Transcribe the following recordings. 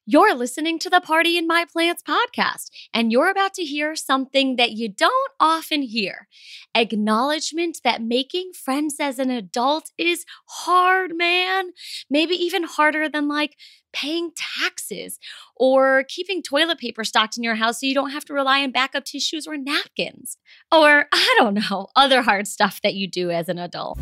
You're listening to the Party in My Plants podcast, and you're about to hear something that you don't often hear. Acknowledgement that making friends as an adult is hard, man. Maybe even harder than paying taxes or keeping toilet paper stocked in your house so you don't have to rely on backup tissues or napkins. Or, I don't know, other hard stuff that you do as an adult.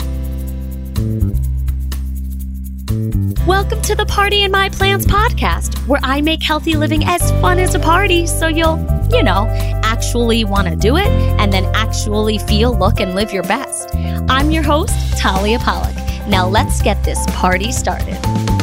Welcome to the Party in My Plants podcast, where I make healthy living as fun as a party so you'll, actually want to do it and then actually feel, look, and live your best. I'm your host, Talia Pollock. Now let's get this party started.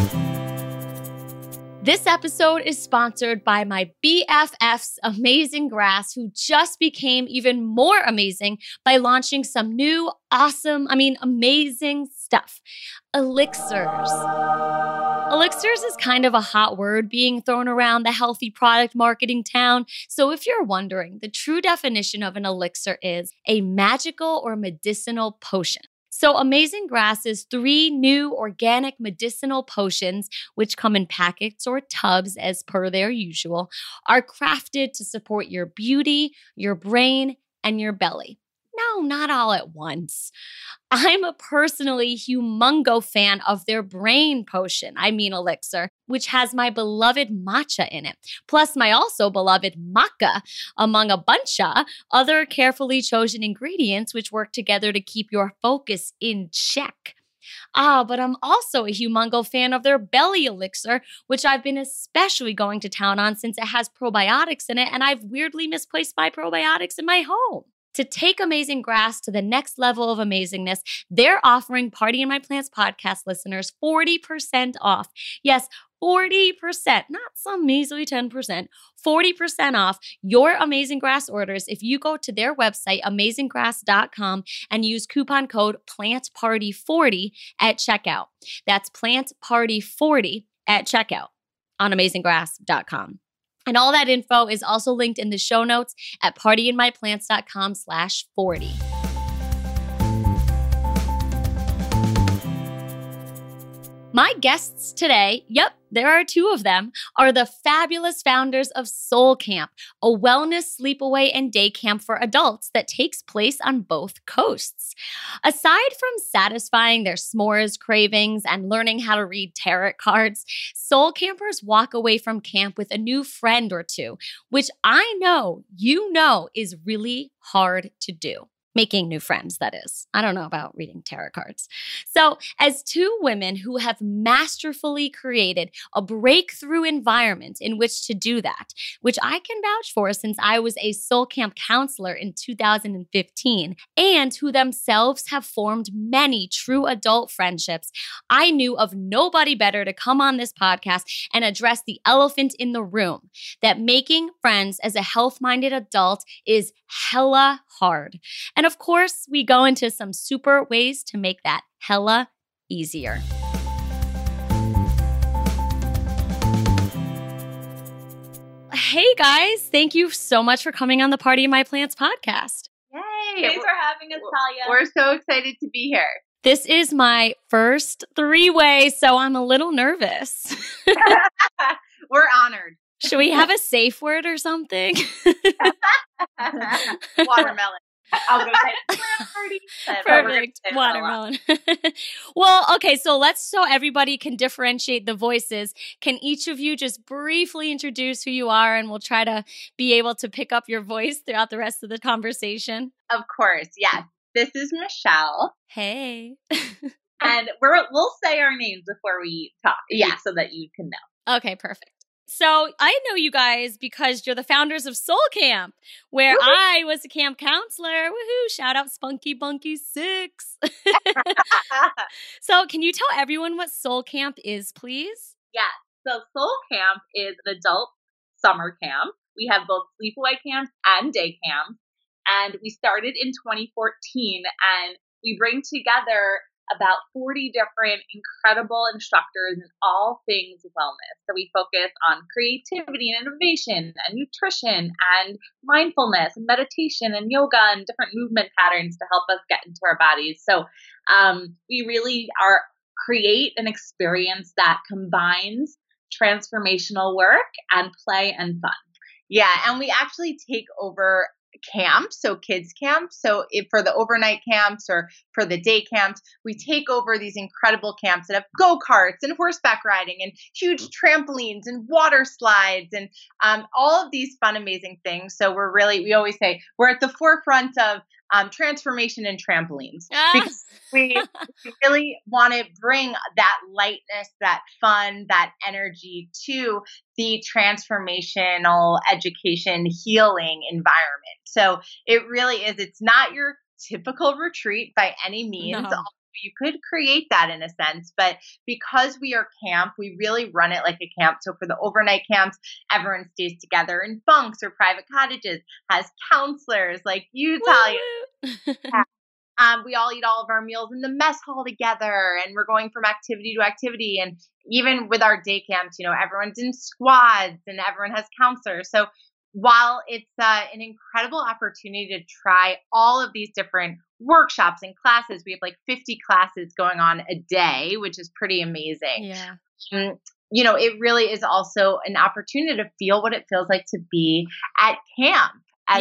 This episode is sponsored by my BFFs, Amazing Grass, who just became even more amazing by launching some new, amazing stuff. Elixirs. Elixirs is kind of a hot word being thrown around the healthy product marketing town. So if you're wondering, the true definition of an elixir is a magical or medicinal potion. So Amazing Grass's 3 new organic medicinal potions, which come in packets or tubs as per their usual, are crafted to support your beauty, your brain, and your belly. No, not all at once. I'm a personally humongo fan of their brain potion, elixir, which has my beloved matcha in it, plus my also beloved maca, among a bunch of other carefully chosen ingredients which work together to keep your focus in check. But I'm also a humongo fan of their belly elixir, which I've been especially going to town on since it has probiotics in it, and I've weirdly misplaced my probiotics in my home. To take Amazing Grass to the next level of amazingness, they're offering Party in My Plants podcast listeners 40% off. Yes, 40%, not some measly 10%, 40% off your Amazing Grass orders if you go to their website, amazinggrass.com, and use coupon code PLANTPARTY40 at checkout. That's PLANTPARTY40 at checkout on amazinggrass.com. And all that info is also linked in the show notes at partyinmyplants.com/40. My guests today, there are 2 of them, are the fabulous founders of Soul Camp, a wellness sleepaway and day camp for adults that takes place on both coasts. Aside from satisfying their s'mores cravings and learning how to read tarot cards, Soul Campers walk away from camp with a new friend or 2, which I know is really hard to do. Making new friends, that is. I don't know about reading tarot cards. So, as 2 women who have masterfully created a breakthrough environment in which to do that, which I can vouch for since I was a Soul Camp counselor in 2015, and who themselves have formed many true adult friendships, I knew of nobody better to come on this podcast and address the elephant in the room, that making friends as a health-minded adult is hella hard. And of course, we go into some super ways to make that hella easier. Hey guys, thank you so much for coming on the Party in My Plants podcast. Yay! Thanks for having us, Talia. We're so excited to be here. This is my first 3-way, so I'm a little nervous. We're honored. Should we have a safe word or something? Watermelon. I was going to say Perfect. Watermelon. Well, okay, so everybody can differentiate the voices. Can each of you just briefly introduce who you are, and we'll try to be able to pick up your voice throughout the rest of the conversation? Of course, yes. This is Michelle. Hey. And we'll say our names before we talk. Yeah, so that you can know. Okay, perfect. So I know you guys because you're the founders of Soul Camp, where Woo-hoo. I was a camp counselor. Woohoo! Shout out Spunky Bunky 6. So can you tell everyone what Soul Camp is, please? Yeah. So Soul Camp is an adult summer camp. We have both sleepaway camps and day camps. And we started in 2014, and we bring together about 40 different incredible instructors in all things wellness. So we focus on creativity and innovation and nutrition and mindfulness and meditation and yoga and different movement patterns to help us get into our bodies. So we really create an experience that combines transformational work and play and fun. Yeah, and we actually take over camps, so kids camps. So if for the overnight camps or for the day camps, we take over these incredible camps that have go-karts and horseback riding and huge trampolines and water slides and all of these fun, amazing things. So we always say we're at the forefront of transformation and trampolines because we really want to bring that lightness, that fun, that energy to the transformational education healing environment. So it really is, it's not your typical retreat by any means. No. You could create that in a sense, but because we are camp, we really run it like a camp. So for the overnight camps, everyone stays together in bunks or private cottages, has counselors like you, Talia. We all eat all of our meals in the mess hall together, and we're going from activity to activity. And even with our day camps, everyone's in squads and everyone has counselors. So while it's an incredible opportunity to try all of these different workshops and classes, we have like 50 classes going on a day, which is pretty amazing. Yeah. It really is also an opportunity to feel what it feels like to be at camp.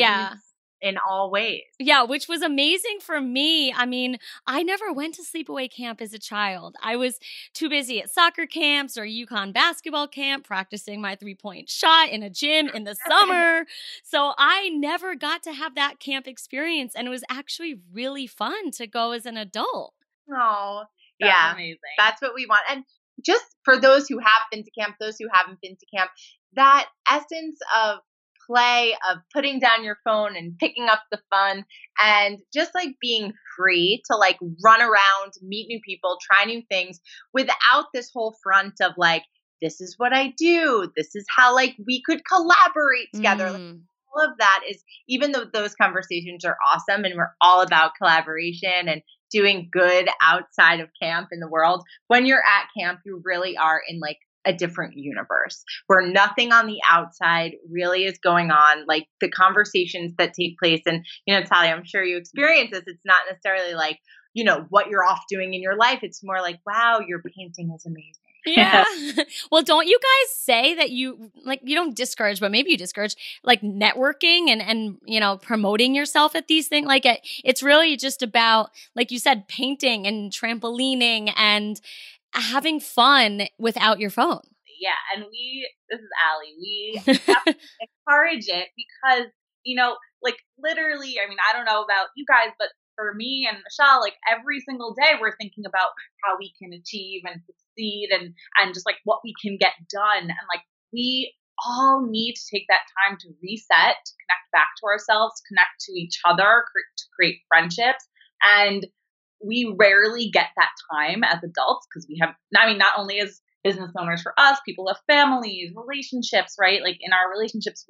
In all ways. Yeah, which was amazing for me. I mean, I never went to sleepaway camp as a child. I was too busy at soccer camps or UConn basketball camp practicing my 3-point shot in a gym in the summer. So I never got to have that camp experience. And it was actually really fun to go as an adult. Oh, That's amazing. That's what we want. And just for those who have been to camp, those who haven't been to camp, that essence of play, of putting down your phone and picking up the fun and just like being free to like run around, meet new people, try new things without this whole front of like, this is what I do. This is how like we could collaborate together. Like, all of that is, even though those conversations are awesome and we're all about collaboration and doing good outside of camp in the world, when you're at camp, you really are in like a different universe where nothing on the outside really is going on. Like the conversations that take place, and Talia, I'm sure you experience this. It's not necessarily like, what you're off doing in your life. It's more like, wow, your painting is amazing. Yeah. Well, don't you guys say that you don't discourage, but maybe you discourage like networking and promoting yourself at these things? Like it's really just about, like you said, painting and trampolining and having fun without your phone. Yeah. And this is Allie, we have to encourage it because, like literally, I mean, I don't know about you guys, but for me and Michelle, like every single day we're thinking about how we can achieve and succeed and just like what we can get done. And like we all need to take that time to reset, to connect back to ourselves, connect to each other, to create friendships. And we rarely get that time as adults because we have, not only as business owners for us, people have families, relationships, right? Like in our relationships,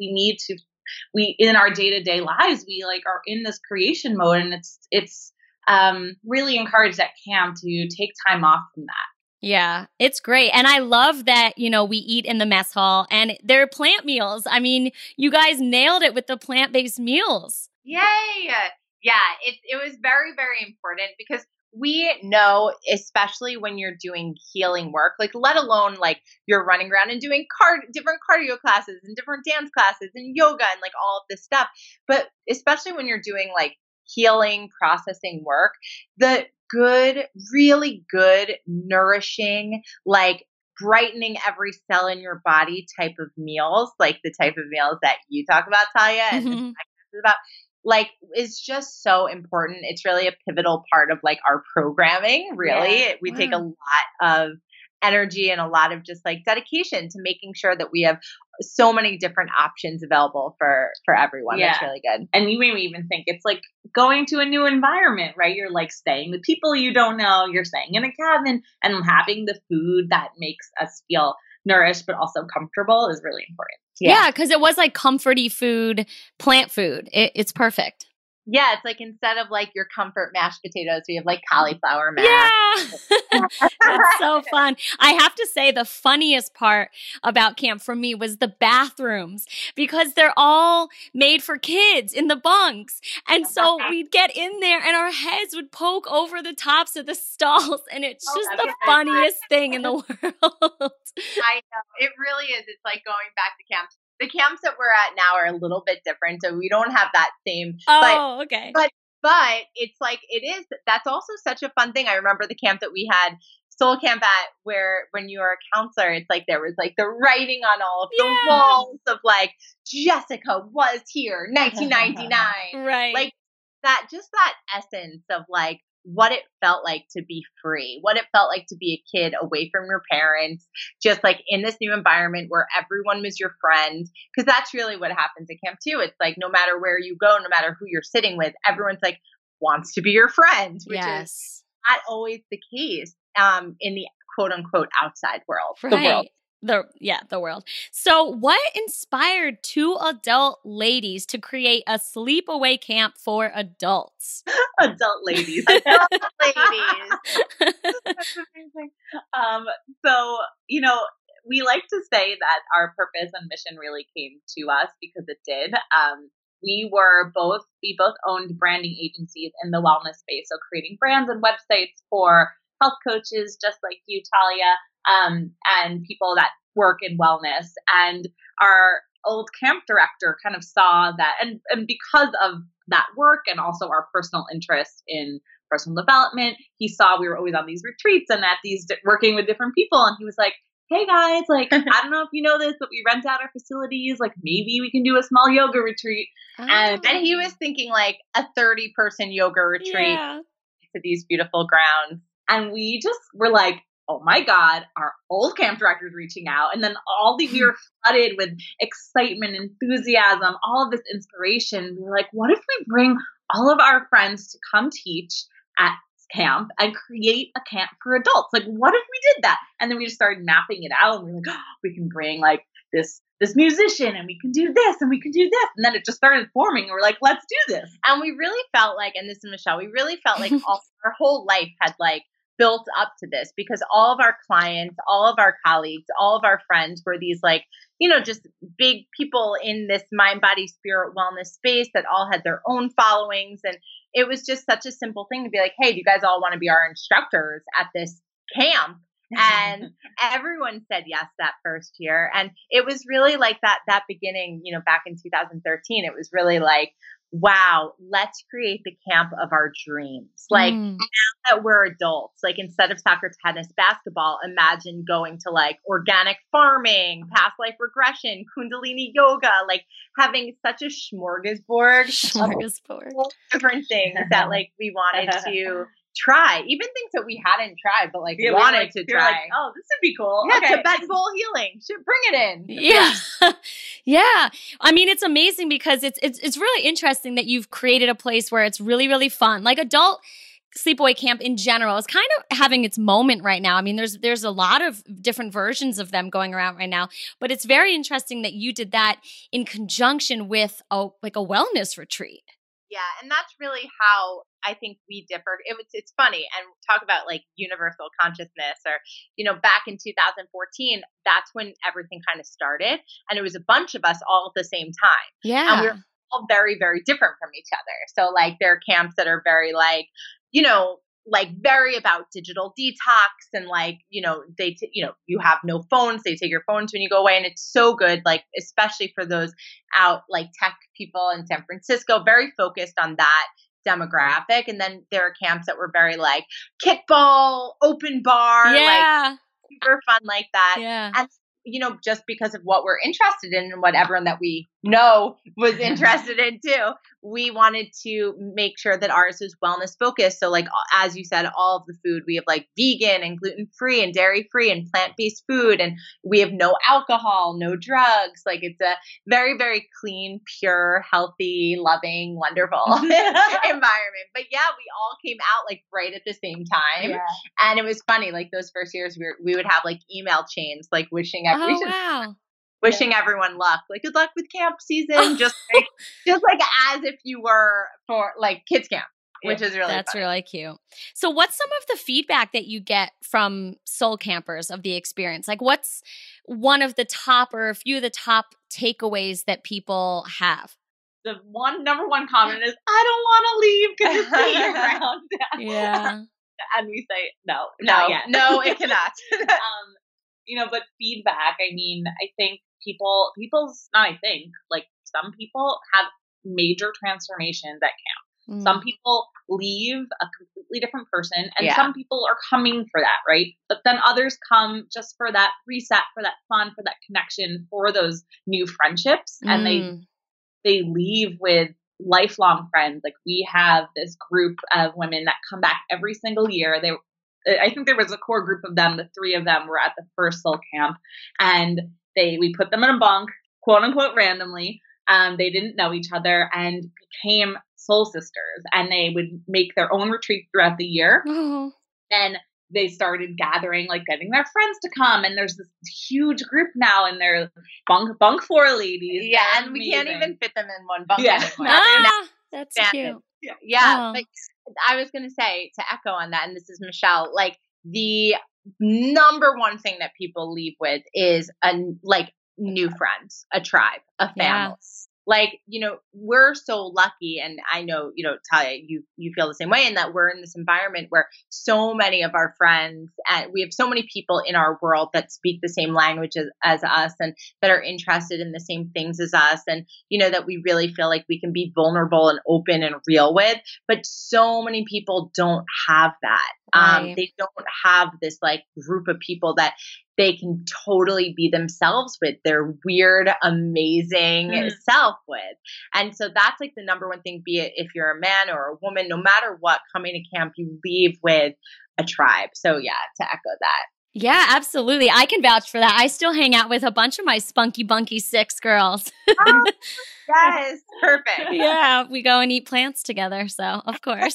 in our day-to-day lives, we like are in this creation mode, and it's really encouraged at camp to take time off from that. Yeah, it's great. And I love that, we eat in the mess hall and they're plant meals. I mean, you guys nailed it with the plant-based meals. Yay! Yeah, it was very, very important because we know, especially when you're doing healing work, like let alone like you're running around and doing different cardio classes and different dance classes and yoga and like all of this stuff. But especially when you're doing like healing, processing work, the good, really good, nourishing, like brightening every cell in your body type of meals, like the type of meals that you talk about, Talia, and this podcast is about, like, is just so important. It's really a pivotal part of like our programming, really. Yeah. We take a lot of energy and a lot of just like dedication to making sure that we have so many different options available for everyone. Yeah. It's really good. And you made me even think it's like going to a new environment, right? You're like staying with people you don't know, you're staying in a cabin, and having the food that makes us feel nourished but also comfortable is really important. Yeah, because it was like comforty food, plant food. It's perfect. Yeah, it's like instead of like your comfort mashed potatoes, we have like cauliflower mash. Yeah. It's so fun. I have to say the funniest part about camp for me was the bathrooms because they're all made for kids in the bunks. And so we'd get in there and our heads would poke over the tops of the stalls and it's just the funniest thing in the world. I know. It really is. It's like going back to camps. The camps that we're at now are a little bit different, so we don't have that same. Oh, okay. But it's like it is. That's also such a fun thing. I remember the camp that we had, Soul Camp, at where when you were a counselor, it's like there was like the writing on all of the walls of like Jessica was here, 1999, right? Like that, just that essence of like what it felt like to be free, what it felt like to be a kid away from your parents, just like in this new environment where everyone was your friend. Because that's really what happens at camp too. It's like no matter where you go, no matter who you're sitting with, everyone's like wants to be your friend, which is not always the case in the quote unquote outside world. Right. The world. So what inspired two adult ladies to create a sleepaway camp for adults? Adult ladies. Adult ladies. That's amazing. So, you know, we like to say that our purpose and mission really came to us because it did. We both owned branding agencies in the wellness space. So creating brands and websites for health coaches, just like you, Talia, and people that work in wellness. And our old camp director kind of saw that, and because of that work and also our personal interest in personal development, he saw we were always on these retreats and at these working with different people. And he was like, hey guys, like, I don't know if you know this, but we rent out our facilities. Like maybe we can do a small yoga retreat. And he was thinking like a 30-person yoga retreat to these beautiful grounds. And we just were like, oh my God, our old camp director's reaching out. And then we were flooded with excitement, enthusiasm, all of this inspiration. We were like, what if we bring all of our friends to come teach at camp and create a camp for adults? Like, what if we did that? And then we just started mapping it out and we were like, oh, we can bring like this musician and we can do this and we can do this. And then it just started forming and we're like, let's do this. And we really felt like, and this is Michelle, we really felt like our whole life had like built up to this because all of our clients, all of our colleagues, all of our friends were these like, you know, just big people in this mind, body, spirit, wellness space that all had their own followings. And it was just such a simple thing to be like, hey, do you guys all want to be our instructors at this camp? And everyone said yes that first year. And it was really like that beginning, you know, back in 2013, it was really like, wow, let's create the camp of our dreams. Like now that we're adults, like instead of soccer, tennis, basketball, imagine going to like organic farming, past life regression, Kundalini yoga, like having such a smorgasbord of different things that like we wanted to try, even things that we hadn't tried, but like wanted to try. Like, oh, this would be cool. Yeah, okay. Tibetan bowl healing. Should bring it in. Yeah. Yeah. I mean, it's amazing because it's really interesting that you've created a place where it's really, really fun. Like adult sleepaway camp in general is kind of having its moment right now. I mean, there's a lot of different versions of them going around right now, but it's very interesting that you did that in conjunction with a wellness retreat. Yeah, and that's really how I think we differ. It's funny, and talk about like universal consciousness, or you know, back in 2014, that's when everything kind of started, and it was a bunch of us all at the same time. Yeah, and we were all very, very different from each other. So like, there are camps that are very like, you know, like very about digital detox and like, you know, you have no phones. They take your phones when you go away. And it's so good. Like, especially for those out like tech people in San Francisco, very focused on that demographic. And then there are camps that were very like kickball, open bar, like super fun like that. Yeah. And you know, just because of what we're interested in and what everyone that we know was interested in too, we wanted to make sure that ours was wellness focused. So like, as you said, all of the food, we have like vegan and gluten-free and dairy-free and plant-based food. And we have no alcohol, no drugs. Like it's a very, very clean, pure, healthy, loving, wonderful environment. But yeah, we all came out like right at the same time. Yeah. And it was funny, like those first years we would have like email chains, like wishing wow. wishing everyone luck. Like, good luck with camp season. just like as if you were for like kids camp, which is really That's funny. really cute. So what's some of the feedback that you get from soul campers of the experience? Like, what's one of the top or a few of the top takeaways that people have? The number one comment is, I don't want to leave because it's the year round. Yeah. And we say, no, not yet. No, it cannot. But feedback, I mean, I think like some people have major transformations at camp. Some people leave a completely different person, and some people are coming for that, right? But then others come just for that reset, for that fun, for that connection, for those new friendships. And they leave with lifelong friends. Like, we have this group of women that come back every single year. I think there was a core group of them. The three of them were at the first soul camp, and we put them in a bunk, quote unquote, randomly. They didn't know each other and became soul sisters, and they would make their own retreats throughout the year. Oh. And they started gathering, like getting their friends to come, and there's this huge group now, and they're bunk floor ladies. Yeah, and we can't even fit them in one bunk anymore. That's cute. Yeah, but I was going to say, to echo on that, and this is Michelle, like the number one thing that people leave with is new friends, a tribe, a family. Yeah. Like, we're so lucky, and I know, Talia, you feel the same way, in that we're in this environment where so many of our friends, and we have so many people in our world that speak the same language as us, and that are interested in the same things as us, and, that we really feel like we can be vulnerable and open and real with. But so many people don't have that. Right. They don't have this like group of people that they can totally be themselves with, their weird, amazing self with. And so that's like the number one thing, be it if you're a man or a woman, no matter what, coming to camp, you leave with a tribe. So yeah, to echo that. Yeah, absolutely. I can vouch for that. I still hang out with a bunch of my spunky bunky 6 girls. Oh, yes, perfect. Yeah, we go and eat plants together. So, of course.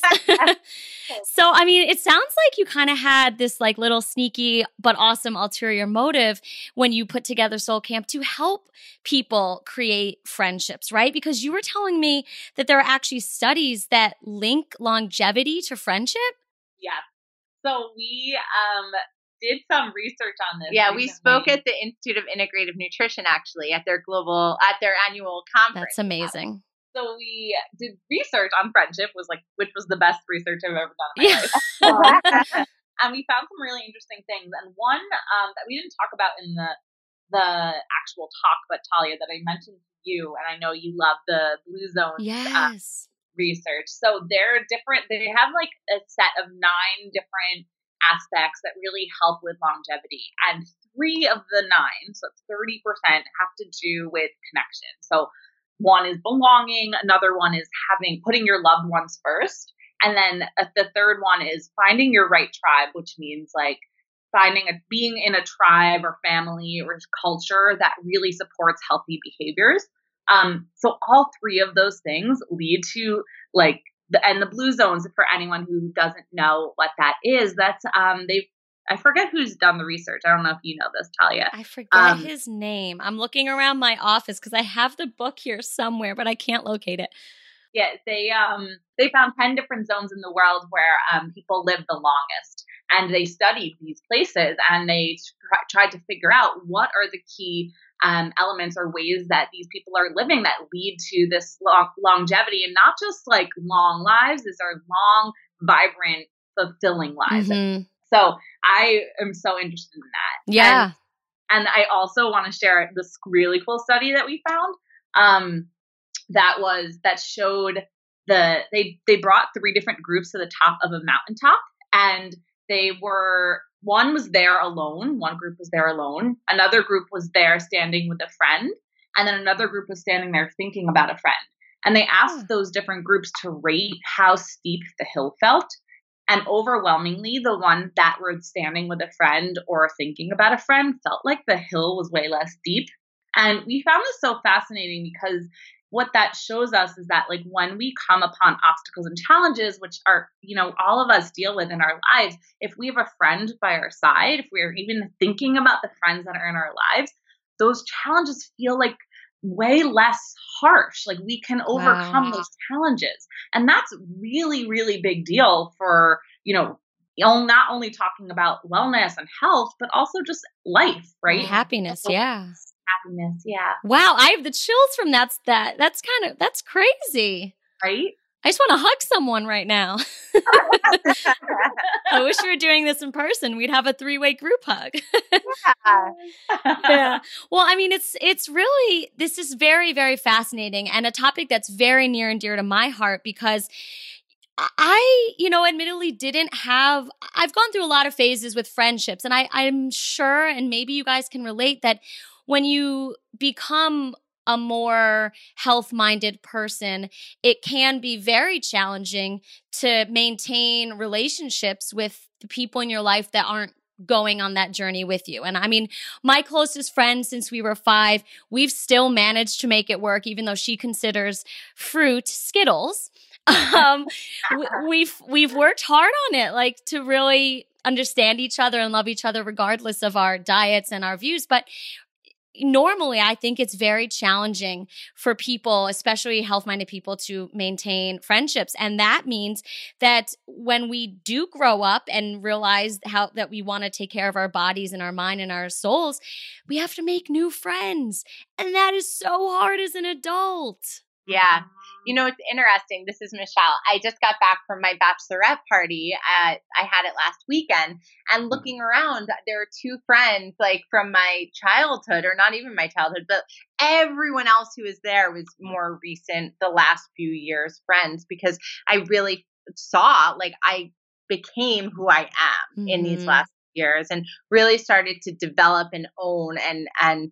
So, I mean, it sounds like you kind of had this like little sneaky but awesome ulterior motive when you put together Soul Camp to help people create friendships, right? Because you were telling me that there are actually studies that link longevity to friendship. Yeah. So we did some research on this. Yeah, recently. we spoke at the Institute of Integrative Nutrition, actually, at their annual conference. That's amazing. So we did research on friendship, which was the best research I've ever done in my life. And we found some really interesting things. And one that we didn't talk about in the actual talk, but Talia, that I mentioned to you, and I know you love the Blue Zones research. So they're different. They have like a set of 9 different aspects that really help with longevity. And 3 of the 9, so it's 30%, have to do with connection. So one is belonging, another one is putting your loved ones first. And then the third one is finding your right tribe, which means like being in a tribe or family or culture that really supports healthy behaviors. So all 3 of those things lead to like the Blue Zones. For anyone who doesn't know what that is, that's I forget who's done the research. I don't know if you know this, Talia. I forget his name. I'm looking around my office because I have the book here somewhere, but I can't locate it. Yeah, they found 10 different zones in the world where people live the longest, and they studied these places, and they tried to figure out what are the key elements or ways that these people are living that lead to this longevity, and not just like long lives. These are long, vibrant, fulfilling lives. Mm-hmm. So I am so interested in that. Yeah. And I also want to share this really cool study that we found that showed they brought 3 different groups to the top of a mountaintop, and one was there alone. One group was there alone. Another group was there standing with a friend. And then another group was standing there thinking about a friend. And they asked those different groups to rate how steep the hill felt. And overwhelmingly, the ones that were standing with a friend or thinking about a friend felt like the hill was way less steep. And we found this so fascinating because what that shows us is that like when we come upon obstacles and challenges, which are, all of us deal with in our lives, if we have a friend by our side, if we're even thinking about the friends that are in our lives, those challenges feel like way less harsh. Like we can overcome those challenges. And that's really, really big deal for, not only talking about wellness and health, but also just life, right? Happiness. Yeah. Happiness. Yeah. Wow. I have the chills from that's crazy. Right? I just want to hug someone right now. I wish we were doing this in person. We'd have a 3-way group hug. Yeah. Well, I mean, it's really, this is very, very fascinating and a topic that's very near and dear to my heart because I, admittedly I've gone through a lot of phases with friendships and I'm sure, and maybe you guys can relate that when you become a more health-minded person, it can be very challenging to maintain relationships with the people in your life that aren't going on that journey with you. And I mean, my closest friend since we were 5, we've still managed to make it work, even though she considers fruit Skittles. We've worked hard on it, like to really understand each other and love each other regardless of our diets and our views. But normally, I think it's very challenging for people, especially health-minded people, to maintain friendships. And that means that when we do grow up and realize that we want to take care of our bodies and our mind and our souls, we have to make new friends. And that is so hard as an adult. Yeah. It's interesting. This is Michelle. I just got back from my bachelorette party. I had it last weekend, and looking around, there are 2 friends like from my childhood, or not even my childhood, but everyone else who was there was more recent, the last few years friends, because I really saw, like, I became who I am in these last years and really started to develop and own and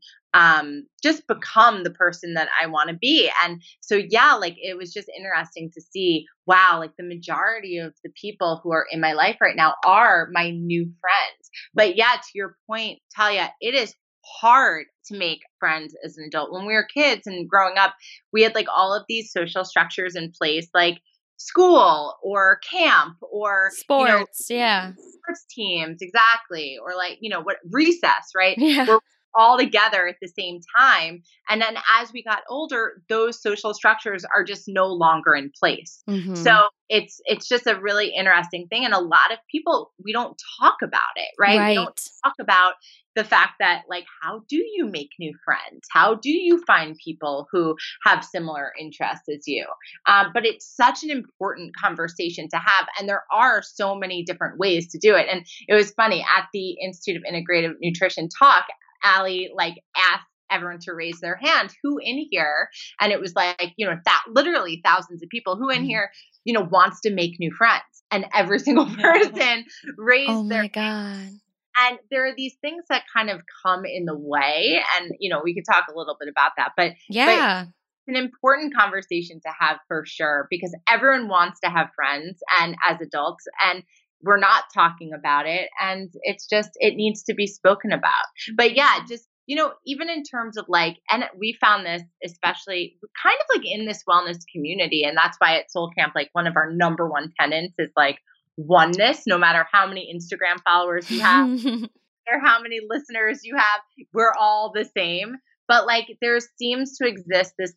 just become the person that I want to be. And so, yeah, like it was just interesting to see, wow, like the majority of the people who are in my life right now are my new friends. But yeah, to your point, Talia, it is hard to make friends as an adult. When we were kids and growing up, we had like all of these social structures in place, like school or camp or sports, sports teams, exactly, or like what recess, right? Yeah. We're all together at the same time, and then as we got older, those social structures are just no longer in place. So it's just a really interesting thing, and a lot of people, we don't talk about it, right? We don't talk about the fact that, like, how do you make new friends? How do you find people who have similar interests as you? But it's such an important conversation to have. And there are so many different ways to do it. And it was funny at the Institute of Integrative Nutrition talk, Allie asked everyone to raise their hand, who in here, and it was like, literally thousands of people, who in here, wants to make new friends. And every single person raised their hand. And there are these things that kind of come in the way. And, we could talk a little bit about that. But yeah, but it's an important conversation to have for sure, because everyone wants to have friends and as adults, and we're not talking about it. And it's just, it needs to be spoken about. But yeah, just, even in terms of and we found this especially kind of in this wellness community. And that's why at Soul Camp, one of our number one tenets is oneness, no matter how many Instagram followers you have or how many listeners you have, we're all the same. But there seems to exist this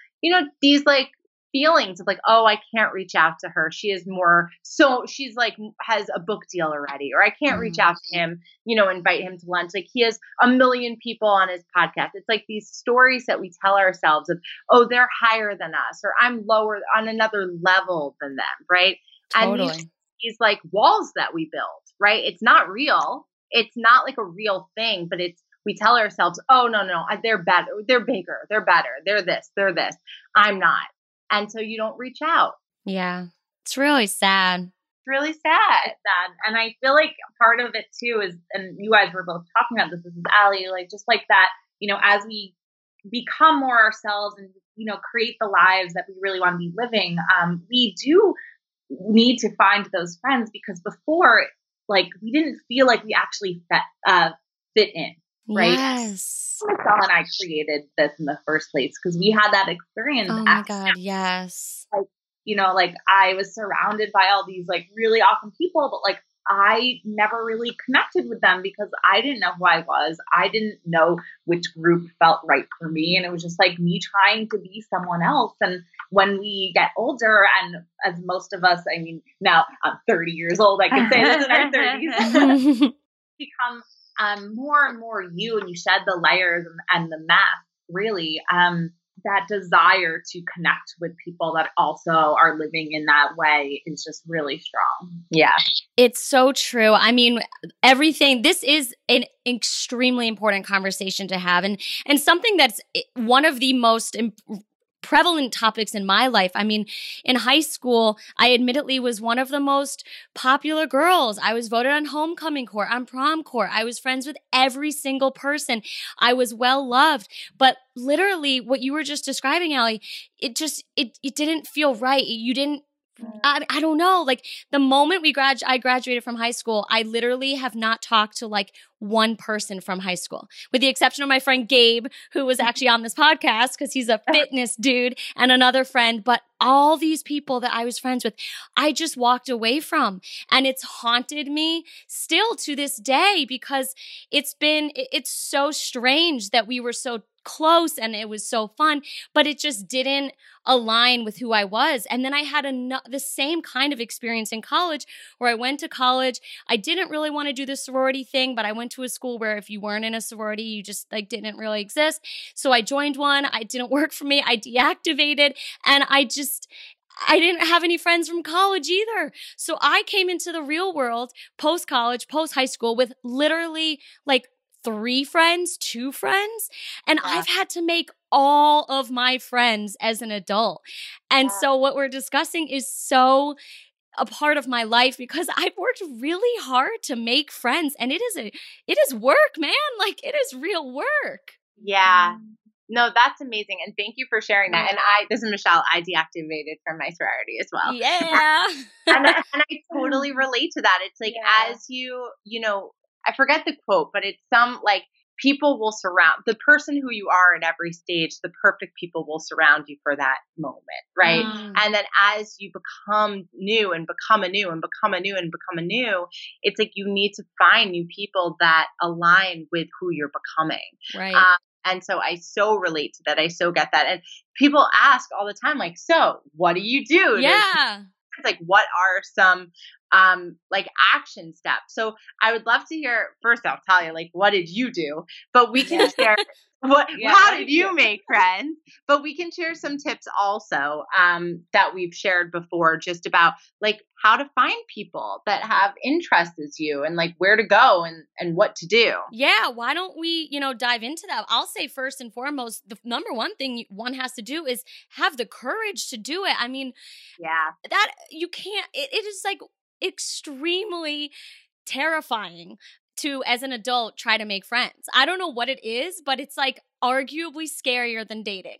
these feelings of oh, I can't reach out to her. She is more, so she's has a book deal already, or I can't reach out to him, invite him to lunch. He has 1 million people on his podcast. It's these stories that we tell ourselves of, oh, they're higher than us, or I'm lower on another level than them. Right. Totally. And these walls that we build, right? It's not real. It's not a real thing, but we tell ourselves, oh, no, they're better. They're bigger. They're better. They're this. I'm not. And so you don't reach out. Yeah. It's really sad. It's really sad. It's sad. And I feel part of it too is, and you guys were both talking about this is Allie, just that, as we become more ourselves and, create the lives that we really want to be living, we do need to find those friends, because before, we didn't feel we actually fit in, right? Yes. Michelle and I created this in the first place because we had that experience. Oh my God, yes. I was surrounded by all these really awesome people, but I never really connected with them because I didn't know who I was. I didn't know which group felt right for me. And it was just like me trying to be someone else. And when we get older, and as most of us, I mean, now I'm 30 years old, I can say this in our 30s, become more and more you, and you shed the layers and the mask, really. That desire to connect with people that also are living in that way is just really strong. Yeah. It's so true. I mean, this is an extremely important conversation to have, and something that's one of the most prevalent topics in my life. I mean, in high school, I admittedly was one of the most popular girls. I was voted on homecoming court, on prom court. I was friends with every single person. I was well loved. But literally what you were just describing, Allie, it didn't feel right. You didn't, I don't know. Like the moment I graduated from high school, I literally have not talked to like one person from high school, with the exception of my friend Gabe, who was actually on this podcast because he's a fitness dude, and another friend. But all these people that I was friends with, I just walked away from. And it's haunted me still to this day because it's so strange that we were so close and it was so fun, but it just didn't align with who I was. And then I had the same kind of experience in college, where I went to college. I didn't really want to do the sorority thing, but I went to a school where if you weren't in a sorority, you just like didn't really exist. So I joined one. It didn't work for me. I deactivated, and I didn't have any friends from college either. So I came into the real world post-college, post-high school with literally like 3 friends, 2 friends. And I've had to make all of my friends as an adult. And so what we're discussing is so a part of my life because I've worked really hard to make friends. And it is work, man. Like it is real work. Yeah. No, that's amazing. And thank you for sharing that. And this is Michelle, I deactivated from my sorority as well. Yeah. and I totally relate to that. It's like, as you know, I forget the quote, but it's some like people will surround the person who you are at every stage. The perfect people will surround you for that moment. Right. And then as you become new and become anew and become anew and become anew, it's like you need to find new people that align with who you're becoming. Right. And so I so relate to that. I so get that. And people ask all the time, like, so what do you do? Yeah. It's like, what are some like action steps? So I would love to hear, first I'll tell you, like, what did you do? But we can share how did you make friends? But we can share some tips also that we've shared before, just about like how to find people that have interests as you, and like where to go and what to do. Yeah, why don't we, dive into that? I'll say first and foremost, the number one thing one has to do is have the courage to do it. I mean, that you can't, it is like extremely terrifying to, as an adult, try to make friends. I don't know what it is, but it's like arguably scarier than dating.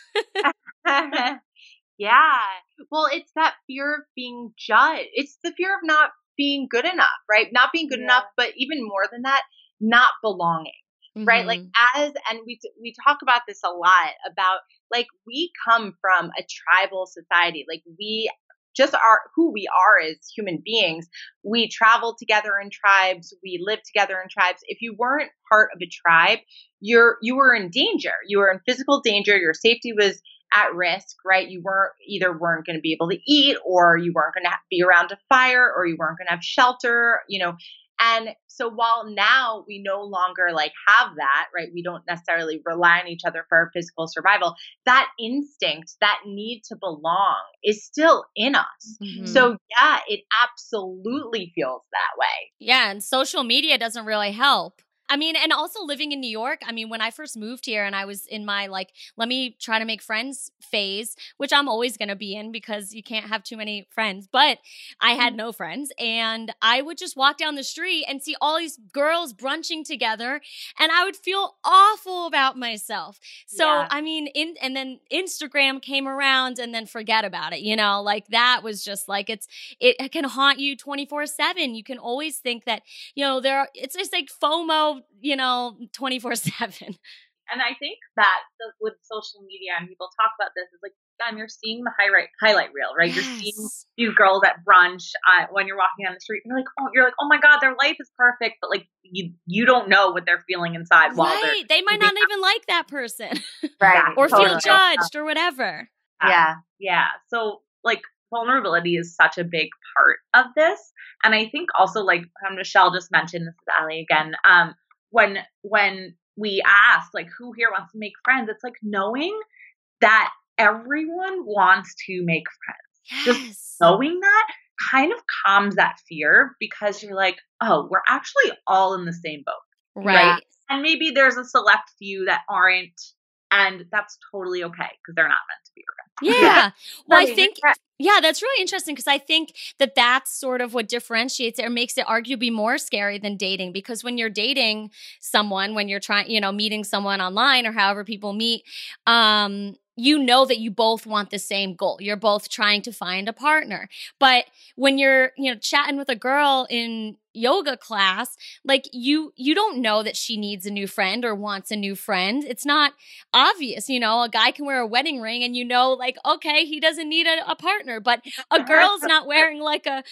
Yeah. Well, it's that fear of being judged. It's the fear of not being good enough, right? Not being good enough, but even more than that, not belonging. Right. Like and we talk about this a lot about like we come from a tribal society. Like we just are who we are as human beings. We travel together in tribes. We live together in tribes. If you weren't part of a tribe, you were in danger. You were in physical danger. Your safety was at risk, right? You weren't going to be able to eat, or you weren't going to be around a fire, or you weren't going to have shelter, And so while now we no longer like have that, right? We don't necessarily rely on each other for our physical survival. That instinct, that need to belong is still in us. So yeah, it absolutely feels that way. Yeah. And social media doesn't really help. I mean, and also living in New York, I mean, when I first moved here and I was in my like, let me try to make friends phase, which I'm always going to be in because you can't have too many friends, but I had no friends, and I would just walk down the street and see all these girls brunching together, and I would feel awful about myself. So, I mean, and then Instagram came around, and then forget about it, like that was just like, it can haunt you 24/7. You can always think that, it's just like FOMO, 24/7. And I think that with social media and people talk about this, is like, you're seeing the highlight reel, right? Yes. You're seeing these girls at brunch when you're walking down the street. And you're like, oh my God, their life is perfect. But like, you don't know what they're feeling inside while Right. They might not even like that person. Right. Or Totally. feel judged or whatever. Yeah. Yeah. So like vulnerability is such a big part of this. And I think also like Michelle just mentioned, this is Allie again, when we ask like who here wants to make friends, it's like knowing that everyone wants to make friends. Yes. Just knowing that kind of calms that fear, because you're like, oh, we're actually all in the same boat. Right. And maybe there's a select few that aren't, and that's totally okay because they're not meant to be your friends. Yeah. Well, I Right. think, yeah, that's really interesting because I think that that's sort of what differentiates it or makes it arguably more scary than dating. Because when you're dating someone, when you're trying, meeting someone online or however people meet, you know that you both want the same goal. You're both trying to find a partner. But when you're, chatting with a girl in yoga class, like you don't know that she needs a new friend or wants a new friend. It's not obvious. A guy can wear a wedding ring and like, okay, he doesn't need a partner, but a girl's not wearing like a,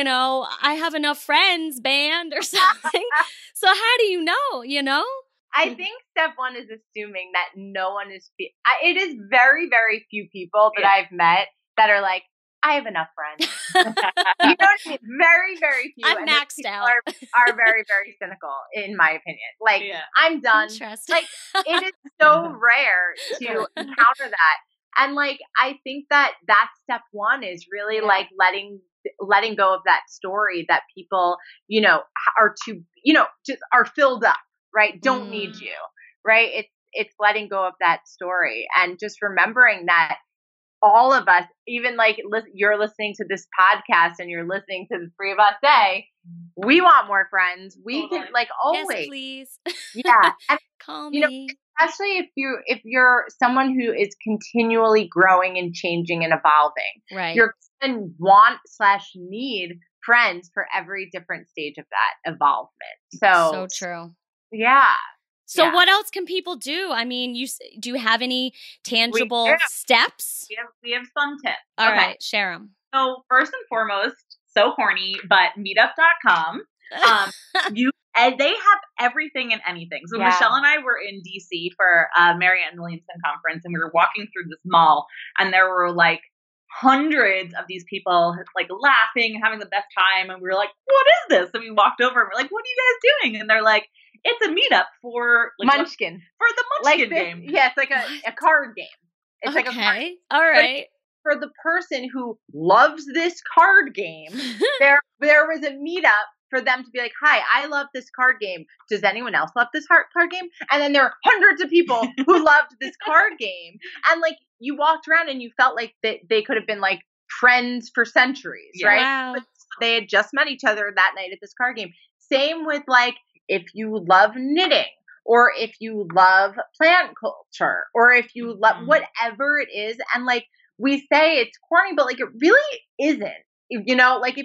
I have enough friends band or something. So how do you know, I think step one is assuming that no one is. It is very, very few people that I've met that are like, I have enough friends. You know what I mean? Very, very few. I'm maxed out. Are very, very cynical, in my opinion. Like, I'm done. Interesting. Like, it is so rare to encounter that. And like, I think that step one is really like letting go of that story that people, are too, just are filled up. Right? Don't need you. Right? It's letting go of that story and just remembering that all of us, even like you're listening to this podcast and you're listening to the three of us say, we want more friends. We can like always. Yes, please. Yeah. And, call me. Especially if you're someone who is continually growing and changing and evolving, right? You're going to want/need friends for every different stage of that evolvement. So true. Yeah. So what else can people do? I mean, do you have any tangible steps? We have some tips. All right, share them. So first and foremost, so corny, but meetup.com. They have everything and anything. So Michelle and I were in DC for Marianne Williamson conference, and we were walking through this mall, and there were like hundreds of these people like laughing, having the best time, and we were like, what is this? And we walked over and we're like, what are you guys doing? And they're like, it's a meetup for like, Munchkin. For the Munchkin game. Yeah, it's like a card game. It's like a card. All right. For the person who loves this card game, there was a meetup for them to be like, hi, I love this card game. Does anyone else love this card game? And then there are hundreds of people who loved this card game. And like you walked around and you felt like they could have been like friends for centuries, right? Wow. But they had just met each other that night at this card game. Same with like, if you love knitting, or if you love plant culture, or if you love whatever it is. And like we say it's corny, but like it really isn't. Like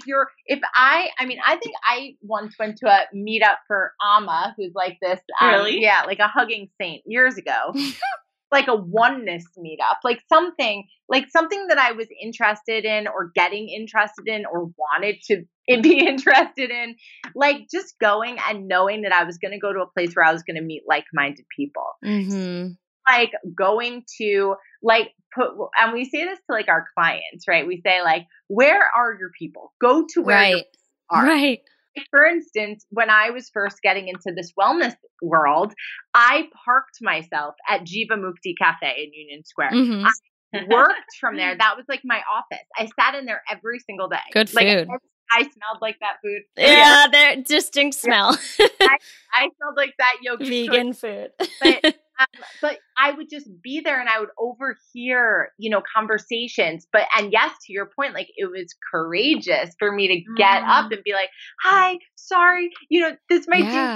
I think I once went to a meetup for Amma, who's like this, really? Yeah, like a hugging saint years ago. Like a oneness meetup, like something that I was interested in or getting interested in or wanted to be interested in, like just going and knowing that I was going to go to a place where I was going to meet like-minded people. Mm-hmm. Like going to and we say this to like our clients, right? We say like, where are your people? Go to where your people are. Right. For instance, when I was first getting into this wellness world, I parked myself at Jivamukti Cafe in Union Square. Mm-hmm. I worked from there. That was like my office. I sat in there every single day. Good food. I smelled like that food. Yeah, they're distinct smell. I smelled like that yogi vegan food. But I would just be there and I would overhear, conversations. And yes, to your point, like it was courageous for me to get up and be like, hi, sorry, this might seem so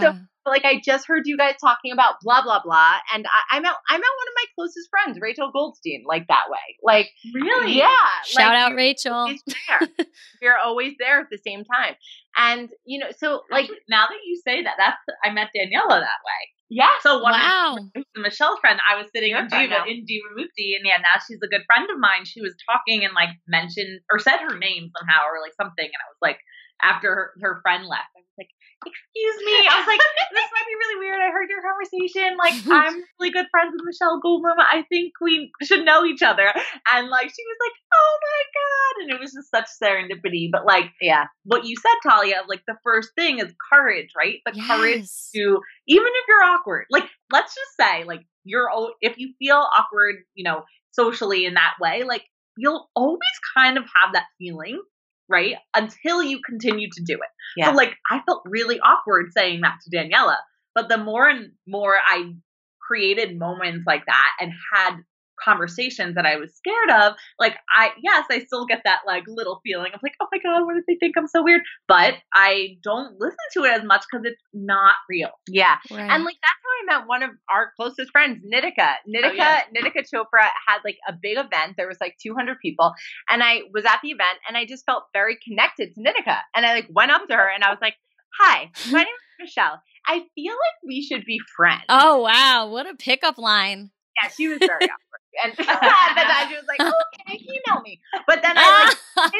but like I just heard you guys talking about blah blah blah, and I met one of my closest friends, Rachel Goldstein, like that way. Like Really? yeah. Shout like, out you're Rachel. always there. You're always there at the same time. And so like Actually, now that you say that, I met Daniela that way. yeah. So one Wow. of Michelle's friend, I was sitting Your in friend now. Diva Mukti, and yeah, now she's a good friend of mine. She was talking and like mentioned or said her name somehow or like something, and I was like, after her friend left, I was like, excuse me. I was like, this might be really weird. I heard your conversation. Like, I'm really good friends with Michelle Goldblum. I think we should know each other. And like, she was like, oh my God. And it was just such serendipity. But like, Yeah. what you said, Talia, like the first thing is courage, right? The courage Yes. to, even if you're awkward, like, let's just say, like, if you feel awkward, socially in that way, like, you'll always kind of have that feeling, right? Until you continue to do it. Yeah. So like, I felt really awkward saying that to Daniela, but the more and more I created moments like that and had conversations that I was scared of, like I still get that like little feeling of like, oh my God, what if they think I'm so weird? But I don't listen to it as much because it's not real. Yeah. Right. And like that's how I met one of our closest friends, Nitika. yeah. Nitika Chopra had like a big event. There was like 200 people, and I was at the event, and I just felt very connected to Nitika. And I like went up to her, and I was like, "Hi, my name is Michelle. I feel like we should be friends." Oh, wow. What a pickup line. Yeah, she was very awkward, and at the time she was like, "Okay, email me." But then I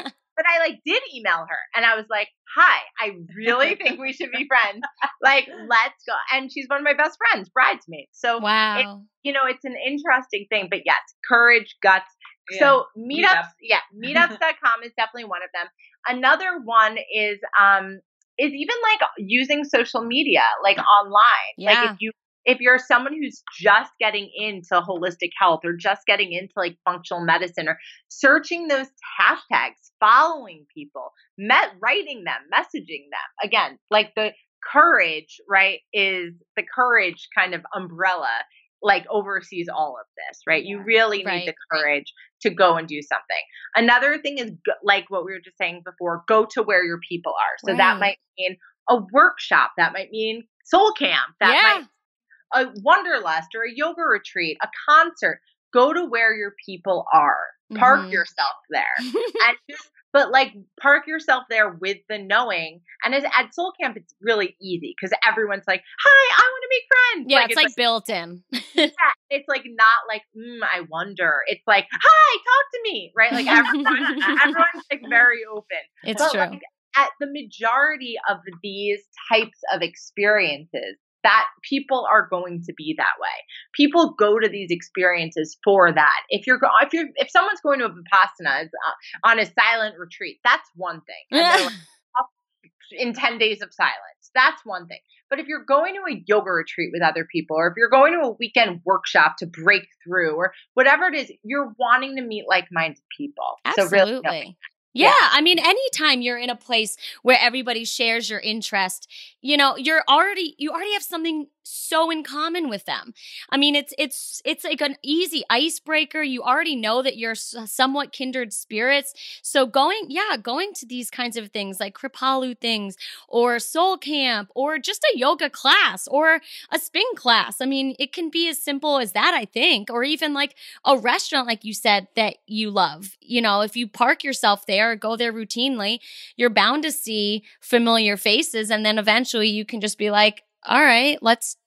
did email her, and I was like, "Hi, I really think we should be friends. Like, let's go." And she's one of my best friends, bridesmaid. So Wow. it's an interesting thing. But yes, courage, guts. Yeah. So meetups, Meetups. meetups.com is definitely one of them. Another one is even like using social media, like online. Yeah. Like if you're someone who's just getting into holistic health or just getting into like functional medicine or searching those hashtags, following people, writing them, messaging them. Again, like the courage, right, is the courage kind of umbrella, like oversees all of this, right? You really need Right. the courage to go and do something. Another thing is like what we were just saying before, go to where your people are. So that Right. might mean a workshop, that might mean soul camp, that Yeah. might a wanderlust or a yoga retreat, a concert. Go to where your people are. Park Mhm. yourself there. And but like park yourself there with the knowing. And at Soul Camp, it's really easy because everyone's like, "Hi, I want to make friends." Yeah, it's like built in. It's like not like, I wonder. It's like, "Hi, talk to me," right? Like everyone's like very open. It's But true. like at the majority of these types of experiences, that people are going to be that way. People go to these experiences for that. If someone's going to a Vipassana on a silent retreat, that's one thing. And they're like, up in 10 days of silence, that's one thing. But if you're going to a yoga retreat with other people, or if you're going to a weekend workshop to break through, or whatever it is, you're wanting to meet like-minded people. Absolutely. So really, Yeah, I mean, anytime you're in a place where everybody shares your interest, you already have something so in common with them. I mean, it's like an easy icebreaker. You already know that you're somewhat kindred spirits. So going to these kinds of things like Kripalu things or soul camp or just a yoga class or a spin class. I mean, it can be as simple as that, I think, or even like a restaurant, like you said, that you love. If you park yourself there or go there routinely, you're bound to see familiar faces. And then eventually you can just be like, all right,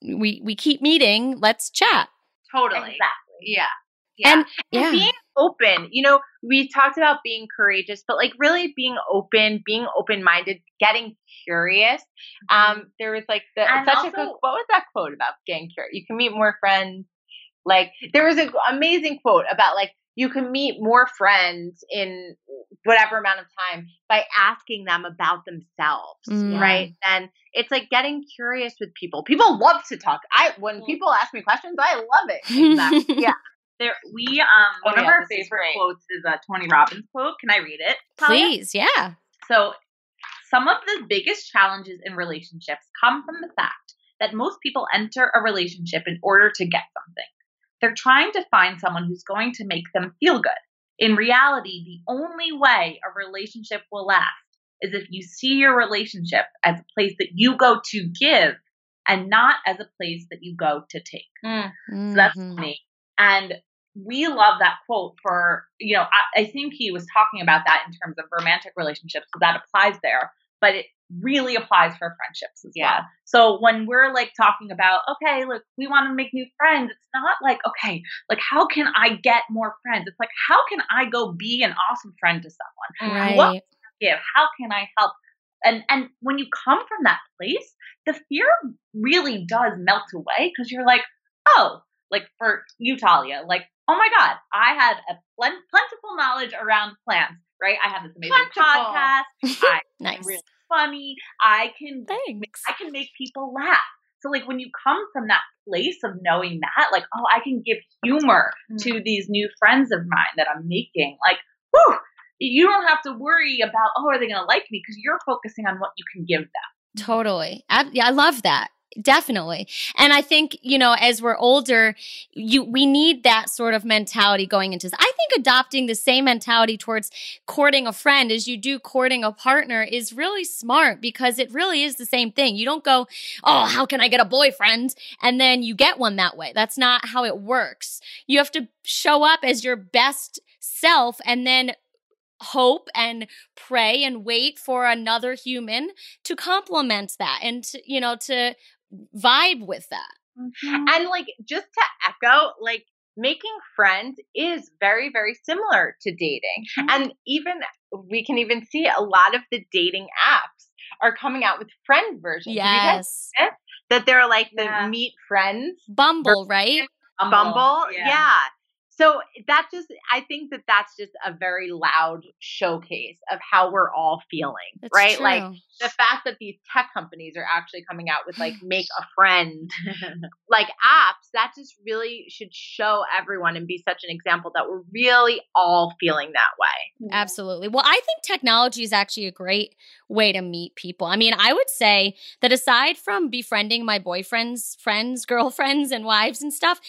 we keep meeting. Let's chat. totally. Exactly. Yeah. And And being open, we talked about being courageous, but like really being open-minded, getting curious. There was like And what also- was that quote about getting curious? You can meet more friends. Like there was an amazing quote about like, you can meet more friends in whatever amount of time by asking them about themselves, Mm. right? And it's like getting curious with people. People love to talk. When people ask me questions, I love it. Exactly. Yeah. One of yeah, our this is favorite great. quotes is a Tony Robbins quote. Can I read it, Talia? Please, yeah. So, some of the biggest challenges in relationships come from the fact that most people enter a relationship in order to get something. They're trying to find someone who's going to make them feel good. In reality, the only way a relationship will last is if you see your relationship as a place that you go to give and not as a place that you go to take. Mm-hmm. So that's funny. And we love that quote for, I think he was talking about that in terms of romantic relationships. So that applies there, but it really applies for friendships as well. So when we're like talking about, okay, look, we want to make new friends, it's not like, okay, like how can I get more friends? It's like, how can I go be an awesome friend to someone? Right. What can I give? How can I help? And when you come from that place, the fear really does melt away because you're like, oh, like for you, Talia, like, oh my God, I had a plentiful knowledge around plants, right? I have this amazing podcast. Nice. I'm really funny. I can Thanks. make people laugh. So like when you come from that place of knowing that, like, oh, I can give humor to these new friends of mine that I'm making, like, whew, you don't have to worry about, oh, are they going to like me? Because you're focusing on what you can give them. Totally. I love that. Definitely. And I think, as we're older, we need that sort of mentality going into this. I think adopting the same mentality towards courting a friend as you do courting a partner is really smart because it really is the same thing. You don't go, oh, how can I get a boyfriend? And then you get one that way. That's not how it works. You have to show up as your best self and then hope and pray and wait for another human to complement that and to vibe with that. And like just to echo, like making friends is very, very similar to dating. And we can even see a lot of the dating apps are coming out with friend versions. Yes. That they're like the meet friends. Bumble, right? Bumble. Yeah. So I think that's just a very loud showcase of how we're all feeling, That's right? true. Like the fact that these tech companies are actually coming out with like make a friend, like apps, that just really should show everyone and be such an example that we're really all feeling that way. Absolutely. Well, I think technology is actually a great way to meet people. I mean, I would say that aside from befriending my boyfriend's friends, girlfriends, and wives and stuff,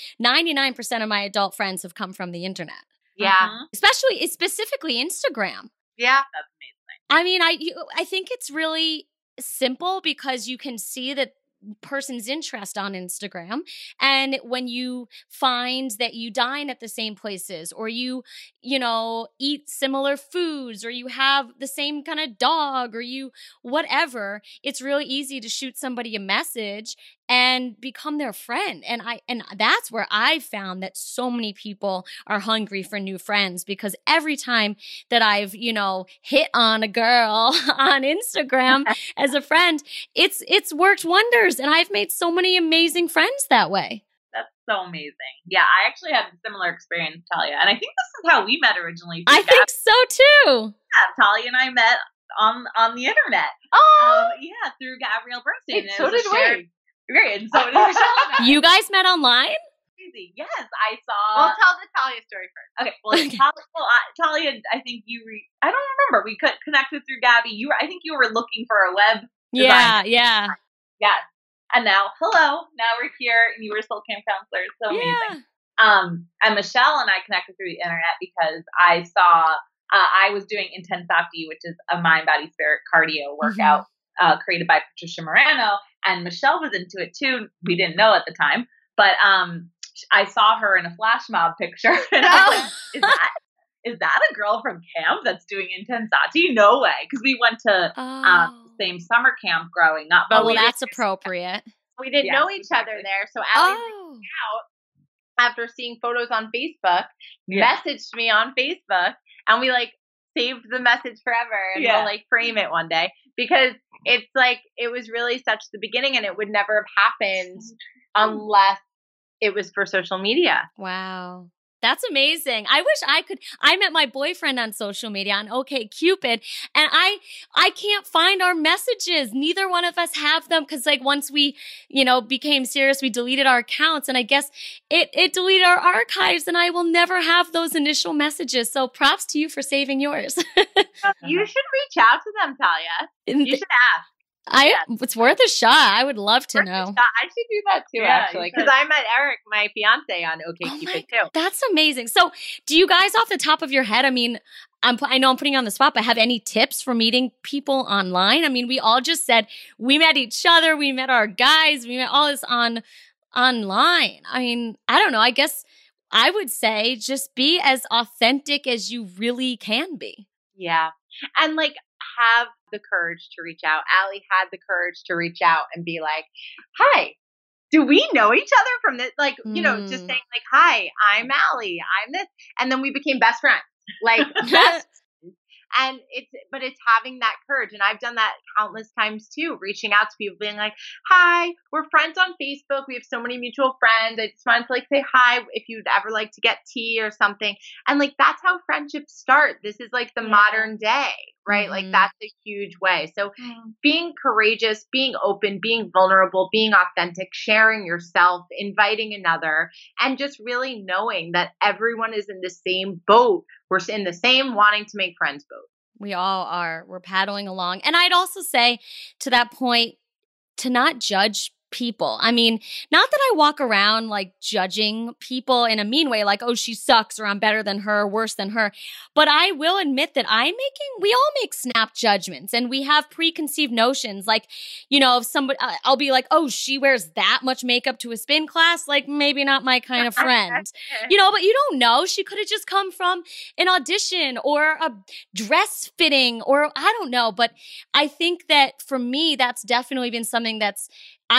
99% of my adult friends have come from the internet. Yeah. Specifically Instagram. Yeah. That's amazing. I mean, I think it's really simple because you can see that person's interest on Instagram. And when you find that you dine at the same places or you eat similar foods or you have the same kind of dog or whatever, it's really easy to shoot somebody a message and become their friend. And that's where I found that so many people are hungry for new friends because every time that I've, hit on a girl on Instagram as a friend, it's worked wonders. And I've made so many amazing friends that way. That's so amazing. Yeah, I actually had a similar experience, Talia. And I think this is how we met originally. I think so too. Yeah, Talia and I met on the internet. Oh, yeah, through Gabrielle Bernstein. so did we. Great. And so did Michelle. You guys met online? Crazy. Yes, I saw. Well, tell the Talia story first. Okay. Well, Talia, I think I don't remember. We connected through Gabby. I think you were looking for a web design. Yeah. Yes. And now, now we're here, and you were Soul Camp counselors. So amazing. And Michelle and I connected through the internet because I saw I was doing Intensati, which is a mind, body, spirit cardio workout created by Patricia Morano, and Michelle was into it too. We didn't know at the time, but I saw her in a flash mob picture, and I was like, is that a girl from camp that's doing Intensati? No way, because we went to the same summer camp growing up. But that's appropriate. We didn't know each other there, so Allie reached out after seeing photos on Facebook, messaged me on Facebook, and we like saved the message forever, and we'll like frame it one day because it's like it was really such the beginning, and it would never have happened unless it was for social media. Wow. That's amazing. I wish I met my boyfriend on social media on OkCupid, and I can't find our messages. Neither one of us have them because like once we, became serious, we deleted our accounts, and I guess it deleted our archives, and I will never have those initial messages. So props to you for saving yours. You should reach out to them, Talia. You should ask. It's worth a shot. I would love to know. I should do that too, Yeah, actually, you because should. I met Eric, my fiance, on OkCupid too. That's amazing. So, do you guys, off the top of your head, I mean, I know I'm putting you on the spot, but have any tips for meeting people online? I mean, we all just said we met each other, we met our guys, we met all this online. I mean, I don't know. I guess I would say just be as authentic as you really can be. Yeah. And like have the courage to reach out. Allie had the courage to reach out and be like, hi, do we know each other from this? Like, you know, just saying like, hi, I'm Allie, I'm this. And then we became best friends. Like best And it's having that courage. And I've done that countless times too, reaching out to people, being like, hi, we're friends on Facebook. We have so many mutual friends. I just wanted to like say hi if you'd ever like to get tea or something. And like, that's how friendships start. This is like the modern day, right? Mm-hmm. Like that's a huge way. So being courageous, being open, being vulnerable, being authentic, sharing yourself, inviting another, and just really knowing that everyone is in the same boat. We're in the same wanting to make friends boat. We all are. We're paddling along. And I'd also say to that point, to not judge people. I mean, not that I walk around like judging people in a mean way, like, oh, she sucks or I'm better than her, worse than her. But I will admit that we all make snap judgments and we have preconceived notions. Like, you know, if somebody, I'll be like, oh, she wears that much makeup to a spin class, like maybe not my kind of friend, you know, but you don't know. She could have just come from an audition or a dress fitting or I don't know. But I think that for me, that's definitely been something that's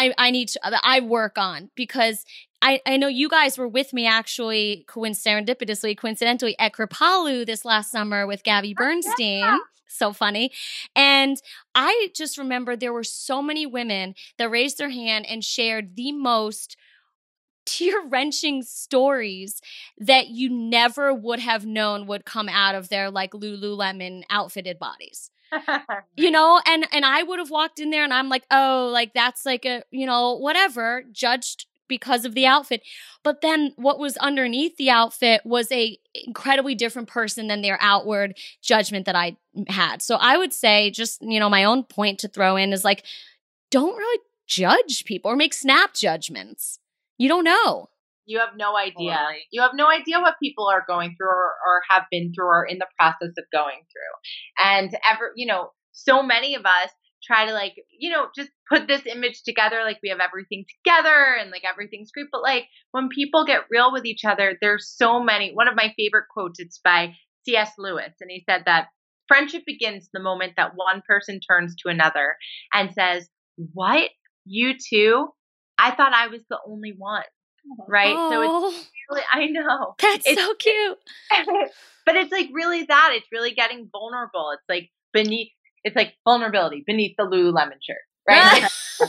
I work on, because I know you guys were with me actually coincidentally at Kripalu this last summer with Gabby Bernstein. Yeah. So funny. And I just remember there were so many women that raised their hand and shared the most tear-wrenching stories that you never would have known would come out of their like Lululemon outfitted bodies. You know, and I would have walked in there and I'm like, oh, like that's like a, you know, whatever, judged because of the outfit. But then what was underneath the outfit was a incredibly different person than their outward judgment that I had. So I would say just, you know, my own point to throw in is like, don't really judge people or make snap judgments. You don't know. You have no idea. Totally. You have no idea what people are going through or have been through or in the process of going through. And you know, so many of us try to like, you know, just put this image together like we have everything together and like everything's great. But like when people get real with each other, there's so many. One of my favorite quotes, it's by C.S. Lewis. And he said that friendship begins the moment that one person turns to another and says, what? You too? I thought I was the only one. Right. Oh, so it's really, I know. That's so cute. But it's like really that. It's really getting vulnerable. It's like vulnerability beneath the Lululemon shirt. Right.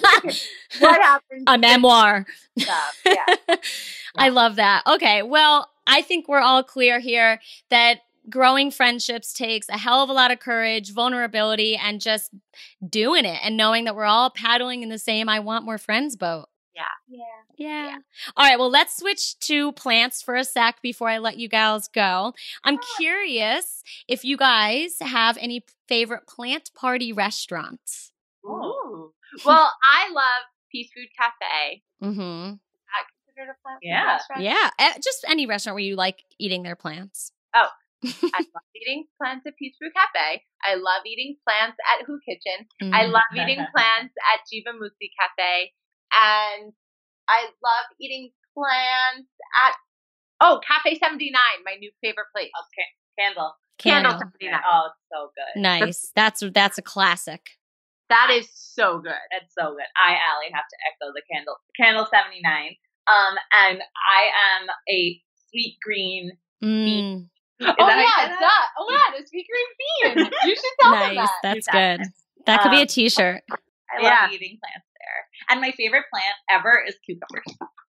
What happens? A memoir. Stuff. Yeah. I love that. Okay. Well, I think we're all clear here that growing friendships takes a hell of a lot of courage, vulnerability, and just doing it and knowing that we're all paddling in the same I want more friends boat. Yeah. All right. Well, let's switch to plants for a sec before I let you gals go. I'm curious if you guys have any favorite plant party restaurants. Ooh. Well, I love Peace Food Cafe. Mm-hmm. Considered a plant Yeah. restaurant? Yeah. Just any restaurant where you like eating their plants. Oh, I love eating plants at Peace Food Cafe. I love eating plants at Who Kitchen. Mm. I love eating plants at Jivamusi Cafe. And I love eating plants at Cafe 79, my new favorite place. Okay. Candle 79. Oh, it's so good. Nice. That's a classic. That is so good. It's so good. I, Allie, have to echo the Candle 79. And I am a sweet green bean. Oh yeah, the sweet green bean. You should tell them Nice. that. That's good. That could be a t-shirt. I love eating plants there. And my favorite plant ever is cucumbers.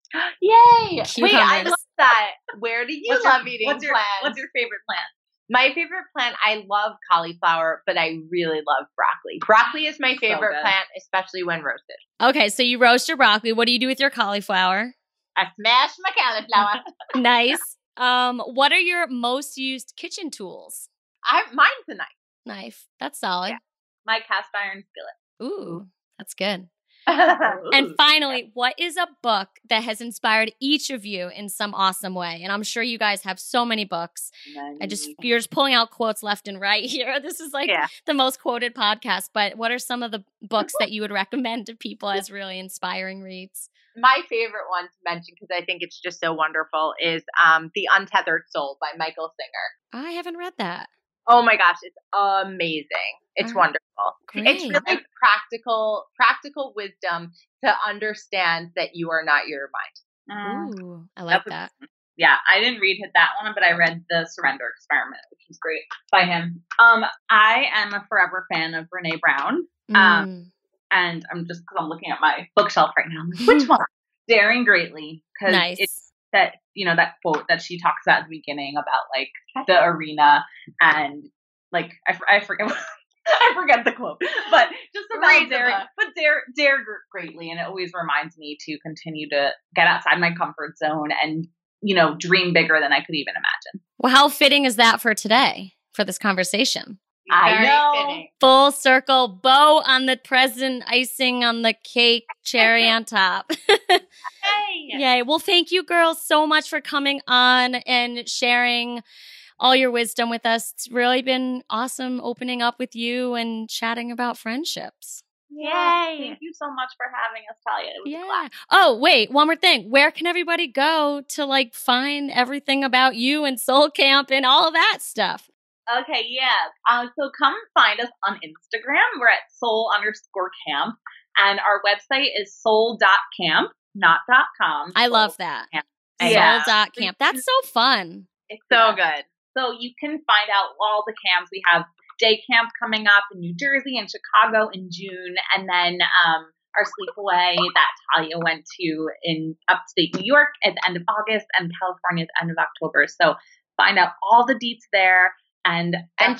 Yay! Cucumbers. Wait, I love that. Where do you love eating plants? What's your favorite plant? My favorite plant, I love cauliflower, but I really love broccoli. Broccoli is my favorite plant, especially when roasted. Okay, so you roast your broccoli. What do you do with your cauliflower? I smash my cauliflower. Nice. What are your most used kitchen tools? Mine's a knife. Knife. That's solid. Yeah. My cast iron skillet. Ooh, That's good. And finally, what is a book that has inspired each of you in some awesome way? And I'm sure you guys have so many books. You're just pulling out quotes left and right here. This is like the most quoted podcast. But what are some of the books that you would recommend to people as really inspiring reads? My favorite one to mention, because I think it's just so wonderful, is The Untethered Soul by Michael Singer. I haven't read that. Oh my gosh, it's amazing. It's wonderful. Great. It's really practical wisdom to understand that you are not your mind. Ooh, I like that. Yeah, I didn't read that one, but I read The Surrender Experiment, which is great by him. I am a forever fan of Brene Brown. And I'm just, because I'm looking at my bookshelf right now, I'm like, which one? Daring Greatly. Because it's that, that quote that she talks about at the beginning about like the arena and like, I forget I forget the quote, but just about dare greatly. And it always reminds me to continue to get outside my comfort zone and, dream bigger than I could even imagine. Well, how fitting is that for today, for this conversation? I know. Fitting. Full circle, bow on the present, icing on the cake, cherry on top. Yay. Well, thank you girls so much for coming on and sharing all your wisdom with us. It's really been awesome opening up with you and chatting about friendships. Yay. Thank you so much for having us, Talia. It was a blast. Oh, wait, one more thing. Where can everybody go to find everything about you and Soul Camp and all of that stuff? Okay, yeah. So come find us on Instagram. We're at soul_camp. And our website is soul.camp, not .com. I love that. Soul.camp. That's so fun. It's so good. So you can find out all the camps. We have day camp coming up in New Jersey and Chicago in June. And then our sleepaway that Talia went to in upstate New York at the end of August and California at the end of October. So find out all the deets there. And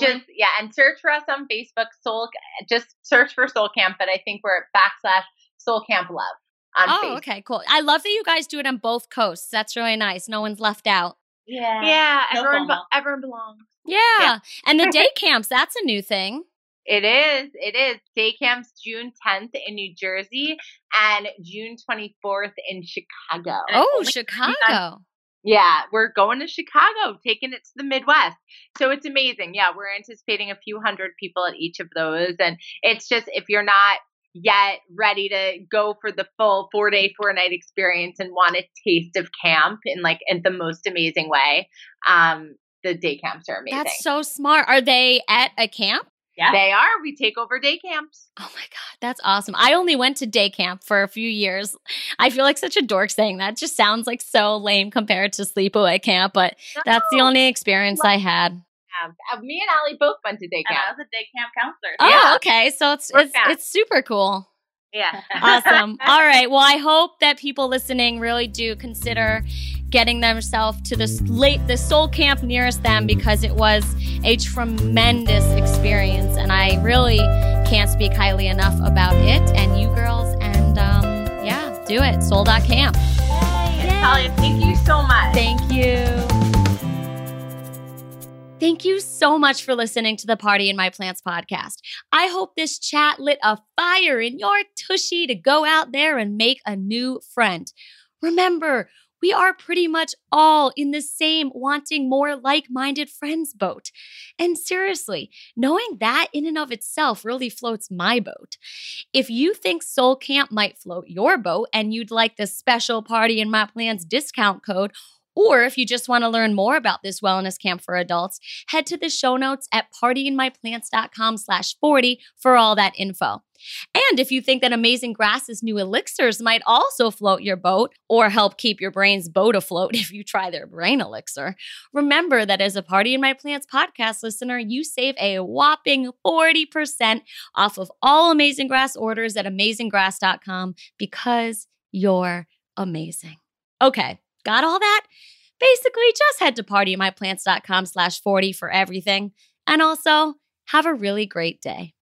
search for us on Facebook. Just search for Soul Camp, but I think we're at /Soul Camp Love on Facebook. Okay, cool. I love that you guys do it on both coasts. That's really nice. No one's left out. Yeah. Everyone belongs. Yeah. And the day camps, that's a new thing. It is. Day camps June 10th in New Jersey and June 24th in Chicago. Oh, Chicago. Yeah, we're going to Chicago, taking it to the Midwest. So it's amazing. Yeah, we're anticipating a few hundred people at each of those. And it's just, if you're not yet ready to go for the full 4-day, 4-night experience and want a taste of camp in the most amazing way, the day camps are amazing. That's so smart. Are they at a camp? Yeah. They are. We take over day camps. Oh my God, that's awesome. I only went to day camp for a few years. I feel like such a dork saying that. It just sounds like so lame compared to sleepaway camp, but that's the only experience I had. Me and Allie both went to day camp. And I was a day camp counselor. Oh, okay. So it's super cool. Yeah. Awesome. All right. Well, I hope that people listening really do consider getting themselves to the Soul Camp nearest them, because it was a tremendous experience. And I really can't speak highly enough about it and you girls. And do it. Soul.camp. Yay. Talia, thank you so much. Thank you. Thank you so much for listening to the Party in My Plants podcast. I hope this chat lit a fire in your tushy to go out there and make a new friend. Remember, we are pretty much all in the same wanting more like-minded friends boat. And seriously, knowing that in and of itself really floats my boat. If you think Soul Camp might float your boat and you'd like the special Party in My Plants discount code, or if you just want to learn more about this wellness camp for adults, head to the show notes at partyinmyplants.com/40 for all that info. And if you think that Amazing Grass's new elixirs might also float your boat or help keep your brain's boat afloat if you try their brain elixir, remember that as a Party in My Plants podcast listener, you save a whopping 40% off of all Amazing Grass orders at amazinggrass.com because you're amazing. Okay. Got all that? Basically, just head to partyinmyplants.com/40 for everything. And also, have a really great day.